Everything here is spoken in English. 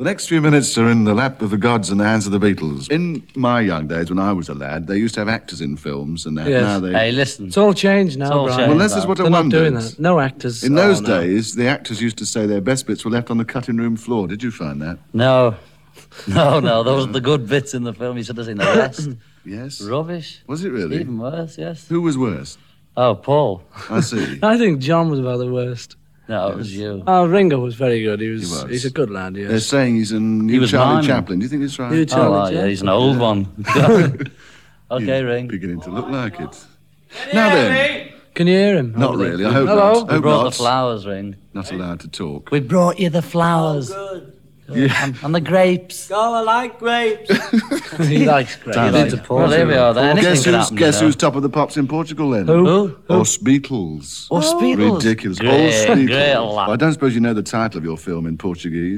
The next few minutes are in the lap of the gods and the hands of the Beatles. In my young days, when I was a lad, they used to have actors in films, and now they... Hey, listen. It's all changed now, It's all Brian. changed. Well, this is what I They're not wondered. doing that. No actors. In those no. days, the actors used to say their best bits were left on the cutting room floor. Did you find that? No. No, those are the good bits in the film. You should have seen the rest. Yes. Rubbish. Was it really? Even worse, yes. Who was worse? Oh, Paul. I see. I think John was about the worst. No, it was you. Oh, Ringo was very good. He was. He was. He's a good lad, yes. They're saying he's a new He was Charlie miming. Chaplin. Do you think it's right? New Charlie Oh, wow, yeah, Chaplin. he's an old one. Okay, He's Ring. beginning to look like it. Now then. Can you hear him? Not really. I hope Hello? not. We Hope brought not. the flowers, Ring. Not allowed to talk. We brought you the flowers. Good. Yeah. And the grapes. Go, I like grapes. He likes great. Damn He it. likes a Well, there we are. Then. Anything Guess can who's, happen, guess you know. who's top of the pops in Portugal then? Who? Os Beatles. Os Beatles. Ridiculous. Great, Os Beatles. great lad. I don't suppose you know the title of your film in Portuguese.